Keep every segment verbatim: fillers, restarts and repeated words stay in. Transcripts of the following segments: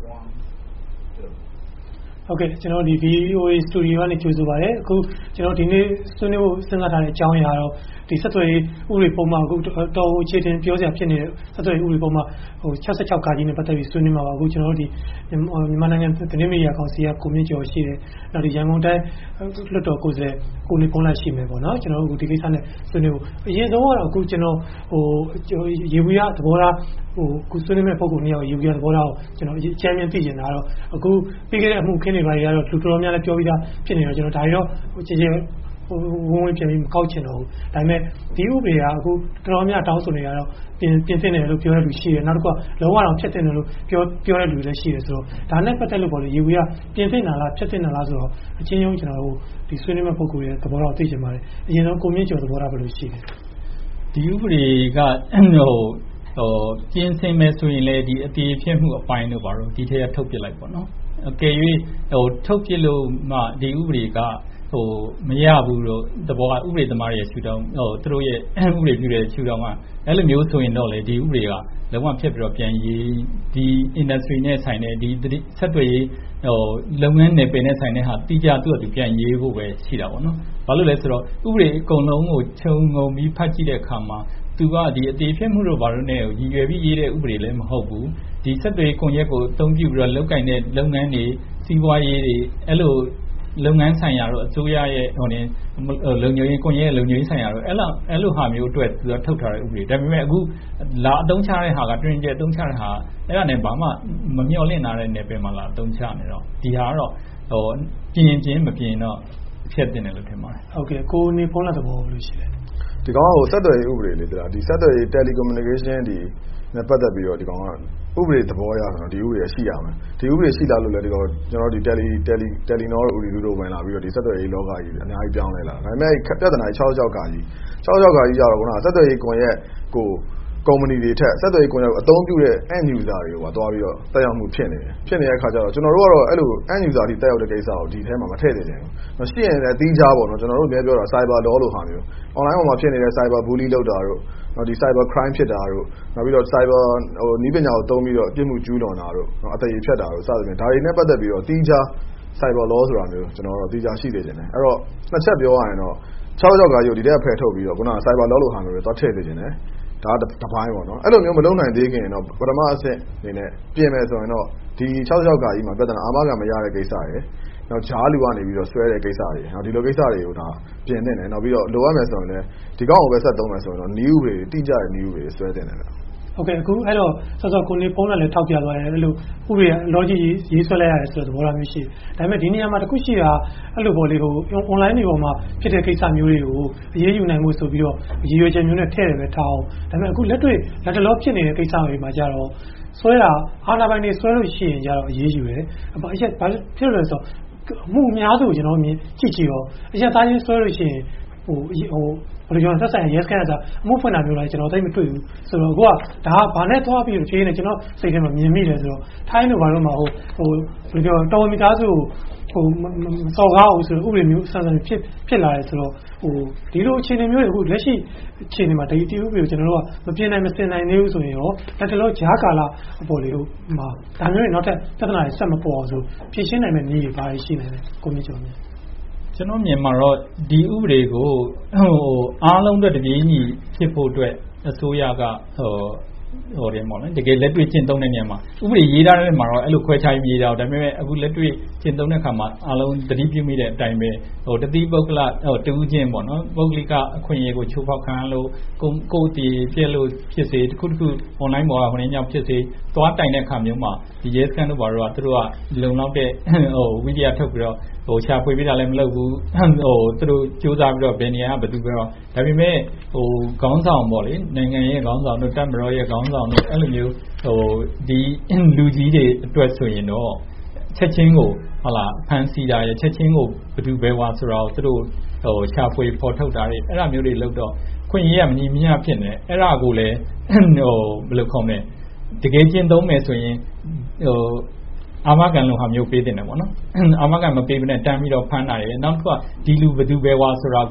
Okay, ကျွန်တော်ဒီ V O A Studio ကနေကြိုဆိုပါတယ်အခုကျွန်တော်ဒီနေ့ဆွေးနွေးဖို့စဉ်းစားထားတဲ့အကြောင်းအရာတော့ဒီဆက်သွယ်ရေးဥပဒေပုံမှန်အခုတော်အခြေတင်ပြောစရာဖြစ်နေတဲ့ဆက်သွယ်ရေးဥပဒေပုံမှန်ဟိုsixty-sixကာကြီးနဲ့ပတ်သက်ပြီးဆွေးနွေးမှာပါအခုကျွန်တော်တို့ဒီမြန်မာနိုင်ငံသတင်းမီဒီယာကောင်စီကကိုမြင့်ကျော်ရှိတယ်နောက်ဒီရန်ကုန်တိုင်းလွှတ်တော်ကိုယ်စားလှယ်ကိုနေပုံးလိုက်ရှိမယ်ပေါ့နော်ကျွန်တော်တို့ဒီကိစ္စနဲ့ဆွေးနွေးဖို့အရင်ဆုံးကတော့အခုကျွန်တော်ဟိုရေဘူးရသဘောထားဟိုခုဆွေးနွေးမဲ့ပုံကိုနှစ်ယောက်ရေဘူးရသဘောထားကိုကျွန်တော်အချမ်းမြင်သိကျင်တာတော့အခုပြီးခဲ့တဲ့အမှုခင်းတွေပါရတော့လူတော်များလည်းပြောပြီးသားဖြစ်နေတော့ကျွန်တော်ဒါရောကြည်ကြည်ဝင်ဝင်ပြင်ပြီးမကောက်ချင်တော့ဘူးဒါပေမဲ့ဒီဥပဒေကအခုတော်များတောင်းဆိုနေရတော့ပြင်ပြင်သင့်တယ်လို့ပြောတဲ့လူရှိတယ်နောက်တစ်ခုကလောကတော်ဖြစ်တဲ့လို့ပြောပြောတဲ့လူလည်းရှိတယ်ဆိုတော့ဒါနဲ့ပတ်သက်လို့ပေါ့လေရေဘူးကပြင်သင့်တာလားဖြစ်သင့်တာလားဆိုတော့အချင်းချင်းကျွန်တော်တို့ဒီဆွေးနွေးမဲ့ပုံကိုရဲ့သဘောထားသိချင်ပါတယ်အရင်ဆုံးကိုမြင့်ကျော်သဘောထားဘယ်လိုရှိလဲဒီဥပဒေကဟိုဟိုကျင်းစင်မဲ့ဆိုရင်လေဒီအတီးဖြစ်မှုအပိုင်းတို့ပါတော့ဒီထက်ကထုတ်ပြလိုက်ပေါ့နော်အကယ်၍ဟိုထုတ်ပြလို့မှဒီဥပဒေကဟိုမရဘူးလို့တဘောကဥပဒေသမားရဲ့ရှုထောင့်ဟိုသူတို့ရဲ့ဥပဒေပြုတဲ့ရှုထောင့်ကအဲ့လိုမျိုးဆိုရင်တော့လေဒီဥပဒေကလုံးဝဖြစ်ပြီးတော့ပြန်ရေးဒီ industry နဲ့ဆိုင်တဲ့ဒီဆက်သွယ်ရေးဟိုလုပ်ငန်းနယ်ပယ်နဲ့ဆိုင်တဲ့ဟာတိကျသူ့အတူပြန်ရေးဖို့ပဲရှိတာပေါ့နော်ဘာလို့လဲဆိုတော့ဥပဒေအကုန်လုံးကိုခြုံငုံပြီးဖတ်ကြည့်တဲ့အခါမှာသူကဒီအသေးဖြစ်မှုတို့ဘာလို့နဲ့ရည်ရွယ်ပြီးရေးတဲ့ဥပဒေလည်းမဟုတ်ဘူးဒီဆက်သွယ်ကွန်ရက်ကိုအသုံးပြုပြီးတော့လုပ်ကိုင်တဲ့လုပ်ငန်းတွေစီးပွားရေးတွေအဲ့လိုလုပ်ငန်းဆိုင်ရာတို့အစိုးရရဲ့ဟိုနေလုံခြုံရေးကွန်ရက်လုံခြုံရေးဆိုင်ရာတို့အဲ့လိုအဲ့လိုဟာမျိုးအတွက်သူကထုတ်ထားတဲ့ဥပဒေဒါပေမဲ့အခုလာအသုံးချတဲ့ဟာကတွင်ကျဲအသုံးချတဲ့ဟာအဲ့ဒါနဲ့ဘာမှမမျှော်လင့်နိုင်တဲ့နယ်ပယ်မှာလာအသုံးချနေတော့ဒီဟာကတော့ဟိုပြင်ရင်ပြင်မပြင်တော့ဖြစ်တင်တယ်လို့ထင်ပါတယ်ဟုတ်ကဲ့ကိုနေဖုန်းလာတဲ့ဘောလို့ရှိတယ်ဒီကောင်ကဟိုဆက်သွယ်ရေးဥပဒေလေးတရားဒီဆက်သွယ်ရေး telecommunication ဒီနဲ့ပတ်သက်ပြီးတော့ဒီကောင်ကဥပဒေသဘောရဆိုတော့ဒီဥပဒေရှိရမယ်ဒီဥပဒေရှိလာလို့လည်းဒီကောင်ကျွန်တော်ဒီ tele tele telenor ဥပဒေတို့ဝင်လာပြီးတော့ဒီဆက်သွယ်ရေးလောကကြီးအများကြီးပြောင်းလဲလာဒါပေမဲ့ပြဿနာsixty-sixကာကြီးsixty-sixကာကြီးကြတော့ခုနဆက်သွယ်ရေးကွန်ရက်ကိုကုမ္ပဏီတွေထက်ဆက်သွယ်ရေးကွန်ရက်ကိုအသုံးပြုတဲ့ end user တွေကိုပါသွားပြီးတော့တက်ရောက်မှုဖြစ်နေတယ်ဖြစ်နေတဲ့အခါကျတော့ကျွန်တော်တို့ကတော့အဲ့လို end user တွေတက်ရောက်တဲ့ကိစ္စကိုဒီထဲမှာမထည့်သေးဘူး။မရှိရင်လည်းအသီးခြားပေါ့နော်ကျွန်တော်တို့အများပြောတာ cyber law လို့ဟာမျိုး online ပေါ်မှာဖြစ်နေတဲ့ cyber bully လုပ်တာတို့နောက်ဒီ cyber crime ဖြစ်တာတို့နောက်ပြီးတော့ cyber ဟိုနည်းပညာကိုသုံးပြီးတော့အပြစ်မှုကျူးလွန်တာတို့အသေးဖြတ်တာတို့စသဖြင့်ဒါတွေနဲ့ပတ်သက်ပြီးတော့အသီးခြား cyber law ဆိုတာမျိုးကျွန်တော်တို့အသီးခြားရှိနေတယ်အဲ့တော့နှစ်ချက်ပြောရရင်တော့sixty-sixကာကြီးကိုဒီထဲဖယ်ထုတ်ပြီးတော့ခုနက cyber law လို့ဟာမျိုးတွေတော့ထည့်နေတယ်ဒါတပိုင်းပေါ့နော်အဲ့လိုမျိုးမလုံးနိုင်သေးခင်တော့ပထမအဆင့်အနေနဲ့ပြင်မယ်ဆိုရင်တော့ဒီsixty-sixကာကြီးမှာပြဿနာအာမခံမရတဲ့ကိစ္စတွေနောက်ဂျားလူကနေပြီးတော့ဆွဲတဲ့ကိစ္စတွေနောက်ဒီလိုကိစ္စတွေကိုဒါပြင်နေတယ်နောက်ပြီးတော့လိုအပ်မယ်ဆိုရင်လည်းဒီကောင်ကိုပဲဆက်သုံးမယ်ဆိုရင်တော့ new တွေတိကျတဲ့ new တွေဆွဲတင်တယ်ဗျโอเคအခုအဲ့တော့စောစောကိုနေဖုန်းနဲ့လည်းထောက်ပြသွားတယ်အဲ့လိုဥပဒေ logic ရေးဆွဲလိုက်ရတယ်ဆိုတော့သဘောထားမျိုးရှိတယ်ဒါပေမဲ့ဒီနေရာမှာတခုရှိတာအဲ့လိုပေါ်လေးဟို online တွေပေါ်မှာဖြစ်တဲ့ကိစ္စမျိုးတွေကိုအရေးယူနိုင်မှုဆိုပြီးတော့ရည်ရွယ်ချက်မျိုးနဲ့ထည့်တယ်ပဲထားအောင်ဒါပေမဲ့အခုလက်တွေ့လက်တလောဖြစ်နေတဲ့ကိစ္စတွေမှာကြတော့ဆွဲတာအာဏာပိုင်တွေဆွဲလို့ရှိရင်ကြတော့အရေးယူတယ်အရက်ဘာဖြစ်လို့လဲဆိုတော့အမှုအများစုကျွန်တော်မြင်ကြည့်ကြည့်တော့အရက်သားချင်းဆွဲလို့ရှိရင်ဟိုဟိုဘယ်လိုပြောလဲသက်ဆိုင်ရာ yes ကန်ကအမှုဖွင့်တာမျိုးလိုက်ကျွန်တော်သိမတွေ့ဘူးဆိုတော့အခုကဒါကဘာနဲ့သွားပြီးဖြေးနေကျွန်တော်စိတ်ထဲမှာမြင်မိတယ်ဆိုတော့ထိုင်းလိုဘာလို့မှဟိုဟိုဘယ်လိုပြောတော်မီသားစုဟိုစော်ကားအောင်ဆိုတော့ဥပဒေမျိုးဆန်းဆန်းဖြစ်ဖြစ်လာတယ်ဆိုတော့ဟိုဒီလိုအခြေအနေမျိုးတွေအခုလက်ရှိအခြေအနေမှာဒီတီဥပဒေကိုကျွန်တော်တို့ကမပြင်းနိုင်မစင်နိုင်သေးဘူးဆိုရင်ရောလက်တလောဂျားကာလာအပေါ်လေးဟိုမှာဒါမျိုးတွေနောက်ထပ်ပြဿနာတွေဆက်မပေါ်အောင်ဆိုဖြေရှင်းနိုင်မယ့်နည်းတွေဘာတွေရှိနေလဲကိုမြင့်ကျော်မြင့်ကျွန်တော်မြင်မှာတော့ဒီဥပဒေကိုဟိုအားလုံးအတွက်တပြေးညီဖြစ်ဖို့အတွက်အစိုးရကဟိုဟိုတယ်ပေါ့နော်တကယ်လက်တွေ့ကျင့်သုံးတဲ့နေရာမှာဥပဒေရေးထားတဲ့မှာတော့အဲ့လိုခွဲခြားရေးထားဒါပေမဲ့အခုလက်တွေ့ကျင့်သုံးတဲ့အခါမှာအားလုံးတတိပြုမိတဲ့အတိုင်းပဲဟိုတတိပုဂ္ဂလဟိုတူးချင်းပေါ့နော်ပုဂ္ဂလိကအခွင့်အရေးကိုချိုးဖောက်ခံလို့ကိုကိုတည်ပြက်လို့ဖြစ်စေတခုတခု online ပေါ်ကဟိုနေညောင်ဖြစ်စေသွားတိုင်တဲ့အခါမျိုးမှာဒီ yes ကန်တို့ဘာလို့ကသူတို့ကလုံလောက်တဲ့ဟိုဝိဒီယထုတ်ပြီးတော့ဟိုရှာဖွေပြတာလည်းမလုပ်ဘူးဟိုသူတို့စူးစမ်းပြီးတော့ဘယ်နေရာကဘယ်သူပဲတော့ဒါပေမဲ့ဟိုခေါင်းဆောင်ပေါ့လေနိုင်ငံရဲ့ခေါင်းဆောင်တို့တပ်မတော်ရဲ့ခေါင်းဆောင်တို့အဲ့လိုမျိုးဟိုဒီလူကြီးတွေအတွက်ဆိုရင်တော့ချက်ချင်းကိုဟုတ်လားဖန်စီတာရဲ့ချက်ချင်းကိုဘယ်သူပဲဝါဆိုတော့သူတို့ဟိုရှာဖွေပေါ်ထုတ်တာတွေအဲ့ဒါမျိုးတွေလုပ်တော့ခွင့်ရရမညီမျှဖြစ်နေအဲ့ဒါကိုလည်းဟိုဘယ်လိုခေါ်မလဲတကယ်ချင်းသုံးမယ်ဆိုရင်ဟိုအာမခံလို့ဟာမျိုးပေးတင်တယ်ပေါ့နော်အာမခံမပေးဘဲနဲ့တန်းပြီးတော့ဖမ်းတာရယ်နောက်တစ်ခုကဒီလူဘယ်သူပဲဝါဆိုတာကို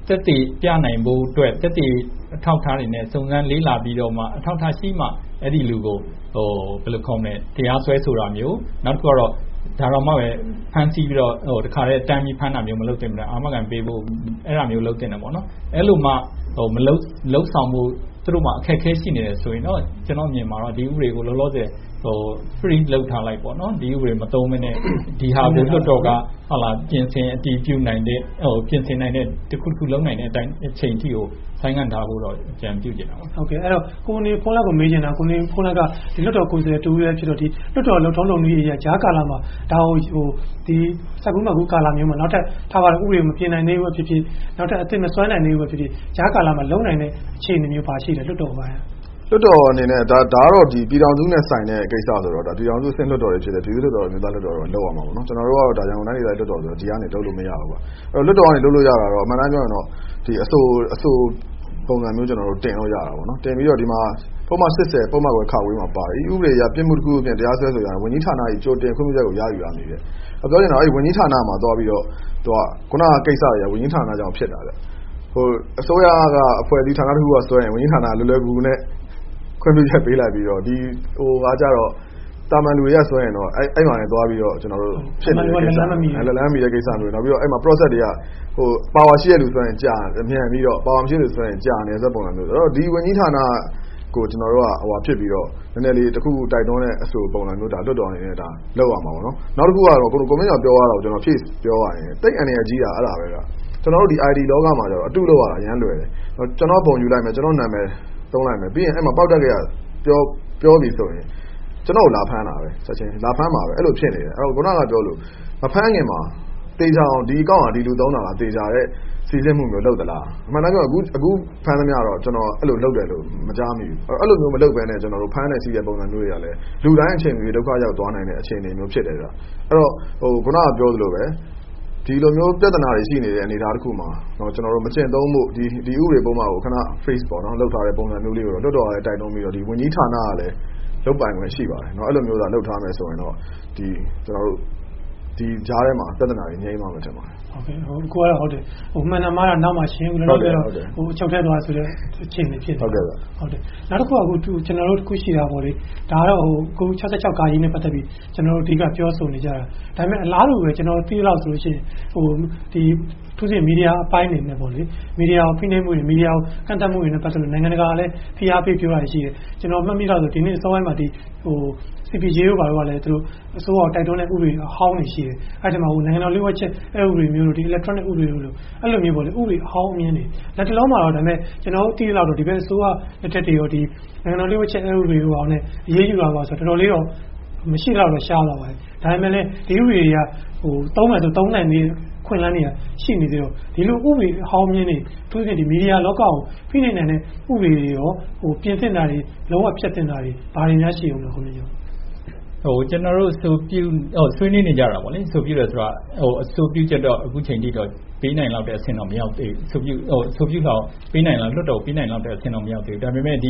သက်သေပြနိုင်ဖို့အတွက်သက်သေအထောက်အထားတွေနဲ့စုံစမ်းလေးလာပြီးတော့မှအထောက်အထားရှိမှအဲ့ဒီလူကိုဟိုဘယ်လိုခေါ်မလဲတရားစွဲဆိုတာမျိုးနောက်တစ်ခုကတော့ဒါတော့မှပဲဖန်ဆီးပြီးတော့ဟိုတခါတည်းတမ်းပြီးဖမ်းတာမျိုးမလုပ်သင့်ဘူးအာမခံပေးဖို့အဲ့ဒါမျိုးလုပ်သင့်တယ်ပေါ့နော်အဲ့လိုမှဟိုမလုပ်လုပ်ဆောင်မှုသူတို့မှအခက်အခဲရှိနေတယ်ဆိုရင်တော့ကျွန်တော်မြင်မှာတော့ဒီဥပဒေကိုလောလောဆယ်ဟို free လုပ်ထားလိုက်ပေါ့နော်ဒီဥပဒေမသုံးမနဲ့ဒီဟာကိုလွတ်တော်ကဟာလာပြင်ဆင်အတည်ပြုနိုင်တဲ့ဟိုပြင်ဆင်နိုင်တဲ့တခုခုလုံးနိုင်တဲ့အတိုင်းအချိန်ထိကိုဆိုင်ငံ့ထားဖို့တော့ကြံပြုကျင်တာပါဟုတ်ကဲ့အဲ့တော့ကိုနေဖုန်းလက်ကိုမေးချင်တာကိုနေဖုန်းလက်ကဒီလွတ်တော်ကိုယ်စားလှယ်တူရဲဖြစ်တော့ဒီလွတ်တော်လုံထုံးလုံနည်းရဂျားကာလာမှာဒါဟိုဟိုဒီစကူးမကူကာလာမျိုးမှာနောက်ထပ်ထားပါတော့ဥပဒေမပြင်နိုင်သေးဘူးဖြစ်ဖြစ်နောက်ထပ်အသစ်မစွမ်းနိုင်သေးဘူးဖြစ်ဖြစ်ဂျားကာလာမှာလုံးနိုင်တဲ့အခြေအနေမျိုးပါရှိတယ်လွတ်တော်ပါလွတ်တော်အနေနဲ့ဒါဒါကတော့ဒီပြည်တော်စုနဲ့ဆိုင်တဲ့ကိစ္စဆိုတော့ဒါပြည်တော်စုဆင့်လွတ်တော်တွေဖြစ်တယ်ပြည်သူလွတ်တော်မျိုးသားလွတ်တော်တော့လောက်အောင်ပါဘောနော်ကျွန်တော်တို့ကတော့ဒါကြောင့်နိုင်နေတဲ့လွတ်တော်ဆိုတော့ဒီကနေလုပ်လို့မရဘူးပေါ့အဲ့တော့လွတ်တော်ကနေလုပ်လို့ရတာတော့အမှန်တမ်းပြောရင်တော့ဒီအဆိုအဆိုပုံစံမျိုးကျွန်တော်တို့တင်လို့ရတာပေါ့နော်တင်ပြီးတော့ဒီမှာပုံမှန်eightyပုံမှန်ကွယ်ခဝေးမှာပါတယ်ဒီဥပဒေရပြစ်မှုတစ်ခုအပြင်တရားစွဲဆိုရရင်ဝန်ကြီးဌာနကြီးကြိုတင်ခွင့်ပြုချက်ကိုရယူရနေတယ်အပြောချင်တာအဲ့ဝန်ကြီးဌာနမှာသွားပြီးတော့သူကခုနကကိစ္စတွေကဝန်ကြီးဌာနကြောင့်ဖြစ်တာလေဟိုအစိုးရကအဖွဲ့အစည်းဌာနတစ်ခုကစွဲရင်ဝန်ကြီးဌာနလွယ်လွယ်ကူကူနဲ့ခွင့်ပြုချက်ပေးလိုက်ပြီးတော့ဒီဟိုကကြတော့တာမန်လူတွေကဆိုရင်တော့အဲ့အဲ့မှာလည်းသွားပြီးတော့ကျွန်တော်တို့ဖြစ်နေတဲ့ကိစ္စအဲ့လလန်းမီတဲ့ကိစ္စမျိုးနောက်ပြီးတော့အဲ့မှာ process တွေကဟို power ရှိရလူဆိုရင်ကြာမြန်ပြီးတော့ power မရှိလို့ဆိုရင်ကြာနေစက်ပုံစံမျိုးအဲ့တော့ဒီဝန်ကြီးဌာနကိုကျွန်တော်တို့ကဟိုဟာဖြစ်ပြီးတော့နည်းနည်းလေးတစ်ခုခုတိုက်တွန်းတဲ့အဆိုပုံစံမျိုးဒါလွတ်တော်အနေနဲ့ဒါလောက်ရမှာပေါ့နော်နောက်တစ်ခုကတော့ကိုကိုမင်းကျော်ပြောရတော့ကျွန်တော်ဖြည့်ပြောရရင်တိတ်အနေအကြီးတာအဲ့ဒါပဲကကျွန်တော်တို့ဒီ I D လောကမှာကျတော့အတုလောက်ရတာအရန်လွယ်တယ်ကျွန်တော်ပုံယူလိုက်မယ်ကျွန်တော်နာမည်သုံးလိုက်မယ်ပြီးရင်အဲ့မှာပေါက်တက်ကရပြောပြောပြီးဆိုရင်ကျွန်တော်လာဖမ်းတာပဲချက်ချင်းလာဖမ်းမှာပဲအဲ့လိုဖြစ်နေတယ်အဲ့တော့ခုနကပြောလို့မဖမ်းခင်မှာတေချာအောင်ဒီအကောင့်ကဒီလူသုံးတာလားတေချာတဲ့စီစစ်မှုမျိုးလုပ်သလားအမှန်တမ်းပြောအခုအခုဖမ်းသမျှတော့ကျွန်တော်အဲ့လိုလုပ်တယ်လို့မကြားမိဘူးအဲ့လိုမျိုးမလုပ်ဘဲနဲ့ကျွန်တော်တို့ဖမ်းတဲ့စီးတဲ့ပုံစံမျိုးတွေကလည်းလူတိုင်းအချိန်ကြီးဒုက္ခရောက်သွားနိုင်တဲ့အခြေအနေမျိုးဖြစ်တယ်ကြာအဲ့တော့ဟိုခုနကပြောသလိုပဲဒီလိုမျိုးပြဿနာတွေရှိနေတဲ့အနေအထားတစ်ခုမှာတော့ကျွန်တော်တို့မကျင့်သုံးမှုဒီဒီဥပဒေပုံမှာကိုခဏ face ပေါ့နော်လောက်ထားတဲ့ပုံစံမျိုးလေးကိုတော့တော်တော်လေးတိုက်တွန်းပြီးတော့ဒီဝန်ကြီးဌာနကလည်းလုပ်ပိုင်ခွင့်ရှိပါတယ်เนาะအဲ့လိုမျိုးသာလုပ်ထားမယ်ဆိုရင်တော့ဒီကျွန်တော်တို့ဒီကြားထဲမှာပြဿနာတွေငြိမ်းသွားမှာထင်ပါတယ်ဟုတ်ကဲ့ဟိုကိုကတော့ဟုတ်တယ်ဟိုမှန်တယ်မှားတာနောက်မှရှင်းဦးလို့တော့ဟိုအချုပ်ထဲသွားဆိုတဲ့အခြေအနေဖြစ်တယ်ဟုတ်ကဲ့ဟုတ်တယ်နောက်တစ်ခုကအခုကျွန်တော်တို့တစ်ခုရှိတာပေါ့လေဒါတော့ဟိုကိုsixty-sixကာကြီးနဲ့ပတ်သက်ပြီးကျွန်တော်တို့ဒီကပြောဆိုနေကြတာဒါပေမဲ့အလားတူပဲကျွန်တော်သိလောက်ဆိုလို့ရှိရင်ဟိုဒီသူစီမီဒီယာအပိုင်းနေနဲ့ပေါ့လေမီဒီယာကိုဖိနှိပ်မှုတွေမီဒီယာကိုကန့်သတ်မှုတွေနဲ့ပတ်သက်လို့နိုင်ငံတကာကလည်းဖိအားပေးပြောတာရှိတယ်ကျွန်တော်မှတ်မိတော့ဆိုဒီနေ့အစောပိုင်းမှာဒီဟို C P J တို့ဘာလို့ကလည်းသူတို့အစိုးရတိုက်တွန်းတဲ့ဥပဒေအဟောင်းတွေရှိတယ်အဲ့ဒီမှာဟိုနိုင်ငံတော်လျှို့ဝှက်ချက်အဲ့ဥပဒေမျိုးတို့ဒီ electronic ဥပဒေတို့လို့အဲ့လိုမျိုးပေါ့လေဥပဒေအဟောင်းအမြင်တွေလက်တလုံးမှာတော့ဒါပေမဲ့ကျွန်တော်သိရတော့ဒီဘက်အစိုးရလက်ထက်တွေရောဒီနိုင်ငံတော်လျှို့ဝှက်ချက်အဲ့ဥပဒေတို့အောင်နဲ့အရေးယူတာပါဆိုတော့တော်တော်လေးတော့မရှိတော့တော့ရှားလာပါတယ်ဒါပေမဲ့လည်းဒီဥပဒေတွေကဟိုသုံးမယ်ဆိုသုံးနိုင်နေခွင့်လန်းနေရရှိနေသေးတော့ဒီလိုဥပဒေအဟောင်းမြင်နေသူကဒီမီဒီယာလောကကိုဖိနှိပ်နိုင်တဲ့ဥပဒေတွေရောဟိုပြင်သင့်တာတွေလုံးဝဖျက်သင့်တာတွေဘာတွေများရှိအောင်လဲခင်ဗျာဟိုကျွန်တော်တို့ဆိုပြုဟိုဆွေးနွေးနေကြတာပေါ့လေဆိုပြုတယ်ဆိုတော့ဟိုအဆိုပြုချက်တော့အခုချိန်ထိတော့ပေးနိုင်လောက်တဲ့အဆင့်တော့မရောက်သေးဘူးဆိုပြုဟိုဆိုပြုတော့ပေးနိုင်လောက်လွတ်တော်ပေးနိုင်လောက်တဲ့အဆင့်တော့မရောက်သေးဘူးဒါပေမဲ့ဒီ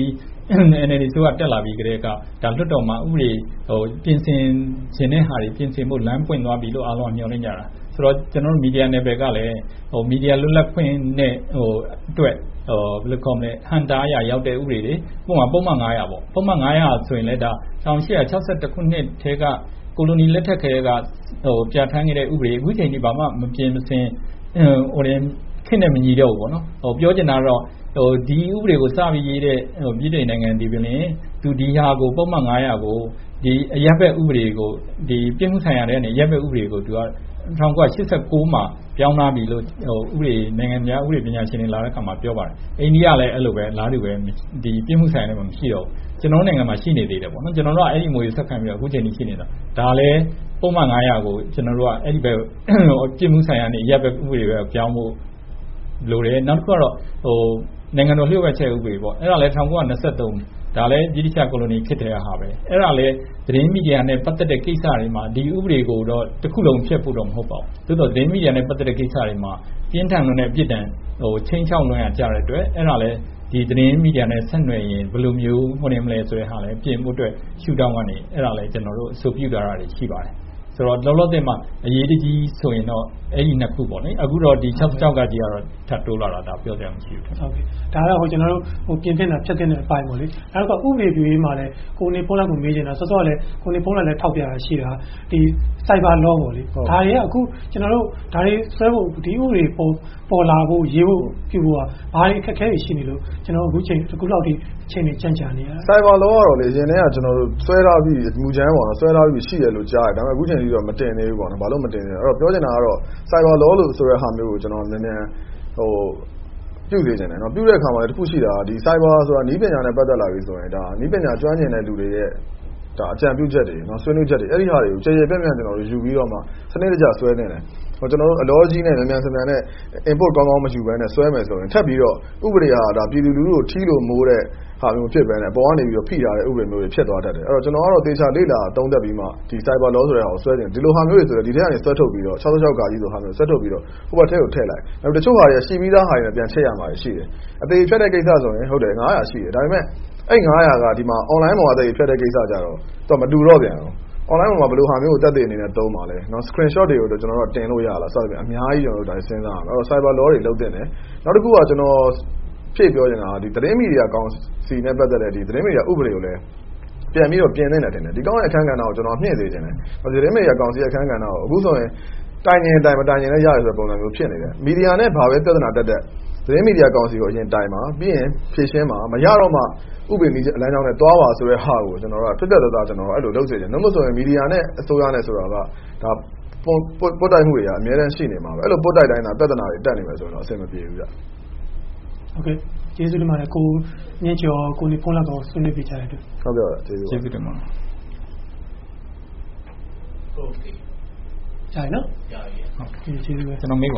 N L D ဆိုတာတက်လာပြီးကြတဲ့ကဒါလွတ်တော်မှာဥပဒေဟိုပြင်ဆင်ခြင်းတဲ့ဟာတွေပြင်ဆင်ဖို့လမ်းပွင့်သွားပြီလို့အားလုံးမျှော်လင့်ကြတာဆိုတော့ကျွန်တော်တို့မီဒီယာနယ်ပယ်ကလည်းဟိုမီဒီယာလွတ်လပ်ခွင့်နဲ့ဟိုအတွက်ဟိုဘယ်လိုခေါ်မလဲဟန်တာရရောက်တဲ့ဥပဒေတွေပုံမှန်ပုံမှန်nine hundredပေါ့ပုံမှန်nine hundredဆိုရင်လည်းဒါone thousand eight hundred sixty-oneခုနှစ်ထဲကကိုလိုနီလက်ထက်ကလေးကဟိုပြဋ္ဌာန်းခဲ့တဲ့ဥပဒေအခုချိန်ကြီးဘာမှမပြင်မစင်ဟိုရင်ခင်နဲ့မညီတော့ဘူးပေါ့နော်ဟိုပြောချင်တာတော့ဟိုဒီဥပဒေကိုစပြီးရေးတဲ့ဟိုပြည်ထောင်နိုင်ငံဒီပြင်သူဒီဟာကိုပုံမှန်nine hundredကိုဒီအရက်ဘက်ဥပဒေကိုဒီပြည်မှုဆိုင်ရာတဲ့နဲ့ရက်ဘက်ဥပဒေကိုသူကone thousand eight hundred eighty-nineမှာပြောင်းလာပြီလို့ဟိုဥပဒေနိုင်ငံများဥပဒေပညာရှင်တွေလာတဲ့အခါမှာပြောပါတယ်အိန္ဒိယလည်းအဲ့လိုပဲလားတူပဲဒီပြည်မှုဆိုင်ရာတွေမှာမရှိတော့ကျွန်တော်နိုင်ငံမှာရှိနေသေးတယ်ပေါ့နော်ကျွန်တော်တို့ကအဲ့ဒီမျိုးဆက်ခံပြီးတော့အခုချိန်ကြီးရှိနေတာဒါလည်းပုံမှန်nine hundredကိုကျွန်တော်တို့ကအဲ့ဒီပဲပြည်မှုဆိုင်ရာနဲ့ရက်ဘက်ဥပဒေပဲပြောင်းဖို့လိုတယ်နောက်တစ်ခုကတော့ဟိုနိုင်ငံတော်လျှို့ဝှက်ချက်ဥပဒေပေါ့အဲ့ဒါလည်းone thousand nine hundred twenty-threeဒါလည်းဗြိတိရှကိုလိုနီဖြစ်တဲ့ဟာပဲအဲ့ဒါလည်းသတင်းမီဒီယာနဲ့ပတ်သက်တဲ့ကိစ္စတွေမှာဒီဥပဒေကိုတော့တစ်ခုလုံးဖျက်ဖို့တော့မဟုတ်ပါဘူးသို့တော့သတင်းမီဒီယာနဲ့ပတ်သက်တဲ့ကိစ္စတွေမှာပြင်းထန်လွန်းတဲ့အပြစ်ဒဏ်ဟိုချင်းချောက်လွန်းရကြတဲ့အတွက်အဲ့ဒါလည်းဒီသတင်းမီဒီယာနဲ့ဆက်နွယ်ရင်ဘယ်လိုမျိုးဟိုနေမလဲဆိုတဲ့ဟာလည်းပြင်ဖို့အတွက်ရှုထောင့်ကနေအဲ့ဒါလည်းကျွန်တော်တို့အဆိုပြုထားတာတွေရှိပါတယ်ဆိုတော့လောလောဆယ်မှာအရေးတကြီးဆိုရင်တော့အဲ့ဒီနှစ်ခုပေါ့လေအခုတော့ဒီ၆၆ကကြီးကတော့ထပ်တိုးလာတာဒါပြောကြမှမရှိဘူးဟုတ်ကဲ့ဒါကတော့ဟိုကျွန်တော်တို့ဟိုပြင်ဖြစ်တာဖြတ်တဲ့အပိုင်းပေါ့လေနောက်ကဥပဒေပြုရေးမှာလည်းကိုနေပုံးလက်ကိုမေးနေတာစောစောကလည်းကိုနေပုံးလက်လည်းထောက်ပြတာရှိတာဒီ cyber law ပေါ့လေဒါတွေကအခုကျွန်တော်တို့ဒါတွေဆွဲဖို့ဒီဥပဒေပေါ်ပေါ်လာဖို့ရေးဖို့ပြုဖို့ကဘာတွေအခက်အခဲတွေရှိနေလို့ကျွန်တော်အခုချိန်အခုလောက်ဒီချိန်တွေကြံ့ကြာနေရတာ cyber law ကတော့လေရင်ထဲကကျွန်တော်တို့ဆွဲထားပြီးမူချမ်းပေါ့နော်ဆွဲထားပြီးရှိတယ်လို့ကြားတယ်ဒါပေမဲ့အခုချိန်ကြီးတော့မတင်သေးဘူးပေါ့နော်ဘာလို့မတင်သေးလဲအဲ့တော့ပြောချင်တာကတော့ cyber law လို့ဆိုတဲ့ဟာမျိုးကိုကျွန်တော်နည်းနည်းဟိုပြုစေချင်တယ်နော်ပြုတဲ့အခါမှာလည်းတစ်ခုရှိတာဒီ cyber ဆိုတာနီးပညာနဲ့ပတ်သက်လာပြီဆိုရင်ဒါနီးပညာကျွမ်းကျင်တဲ့လူတွေရဲ့ဒါအကြံပြုချက်တွေနော်ဆွေးနွေးချက်တွေအဲ့ဒီဟာတွေကိုကြေကြေပြန့်ပြန့်ကျွန်တော်တို့ယူပြီးတော့မှစနစ်တကျဆွဲနေတယ်ဟိုကျွန်တော်တို့အလောကြီးနဲ့မြန်မြန်ဆန်ဆန်နဲ့ input ကောင်းကောင်းမယူဘဲနဲ့ဆွဲမယ်ဆိုရင်ထပ်ပြီးတော့ဥပဒေဟာဒါပြည်သူလူထုကိုထီးလို့မိုးတဲ့ဟာမျိုးဖြစ်ပဲနဲ့ပေါ်ကနေပြီးတော့ဖိထားတဲ့ဥပဒေမျိုးတွေဖြစ်သွားတတ်တယ်အဲ့တော့ကျွန်တော်ကတော့သေချာလေ့လာသုံးသပ်ပြီးမှဒီ cyber law ဆိုတဲ့ဟာကိုဆွဲတယ်ဒီလိုဟာမျိုးတွေဆိုတော့ဒီထဲကနေဆွဲထုတ်ပြီးတော့၆၆ကကြီးဆိုဟာမျိုးဆွဲထုတ်ပြီးတော့ဟိုဘက်ထဲကိုထည့်လိုက်နောက်တချို့ဟာတွေရှိပြီးသားဟာတွေပြန်ချက်ရမှာရှိတယ်အသေးဖြတ်တဲ့ကိစ္စဆိုရင်ဟုတ်တယ်၅ရာရှိတယ်ဒါပေမဲ့အဲ့၅ရာကဒီမှာ online ပေါ်အသေးဖြတ်တဲ့ကိစ္စကြတော့တော့မတူတော့ပြန်ဘူး online မှာဘယ်လိုဟာမျိုးကိုတက်တဲ့အနေနဲ့သုံးပါလဲเนาะ screenshot တွေကိုတော့ကျွန်တော်တို့တင်လို့ရလားစသဖြင့်အများကြီးကျွန်တော်တို့ဒါစဉ်းစားရအောင်အဲ့တော့ cyber law တွေလုပ်တဲ့တယ်နောက်တစ်ခုကကျွန်တော်ဖြည့်ပြောနေတာဒီသတင်းမီဒီယာကောင်စီနဲ့ပတ်သက်တဲ့ဒီသတင်းမီဒီယာဥပဒေကိုလည်းပြန်ပြီးတော့ပြင်သင့်တယ်တင်တယ်ဒီကောင်းတဲ့အခန်းကဏ္ဍကိုကျွန်တော်မြင့်စေချင်တယ်ဒီသတင်းမီဒီယာကောင်စီရဲ့အခန်းကဏ္ဍကိုအခုဆိုရင်တိုင်ရင်တိုင်မတိုင်ရင်လည်းရတယ်ဆိုတဲ့ပုံစံမျိုးဖြစ်နေတယ်မီဒီယာနဲ့ဘာပဲပြဿနာတက်တဲ့သတင်းမီဒီယာကောင်စီကိုအရင်တိုင်ပါပြီးရင်ဖြည့်ရှင်းပါမရတော့မှဥပဒေနည်းလမ်းကြောင်းနဲ့တွားပါဆိုတဲ့ဟာကိုကျွန်တော်တို့ကထွက်သက်သက်ကျွန်တော်တို့အဲ့လိုလုပ်စေချင်တယ်နှုတ်မဆိုရင်မီဒီယာနဲ့အစိုးရနဲ့ဆိုတာကဒါပုတ်တိုက်မှုတွေကအများတန်းရှိနေမှာပဲအဲ့လိုပုတ်တိုက်တိုင်းသာပြဿနာတွေတက်နေမယ်ဆိုတော့အဆင်မပြေဘူးကြဟုတ်ကဲ့ကျေးဇူးတင်ပါတယ်ကိုမြင့်ကျော်ကိုနေဖုန်းလက်ကောင်ဆွေးနွေးပြကြတဲ့အတွက်ဟုတ်ကဲ့ကျေးဇူးကျေးဇူးတင်ပါတယ်ဟုတ်ကဲ့ကြာနော်ကြာပြီဟုတ်ကဲ့ကျေးဇူးပဲကျွန်တော်မေး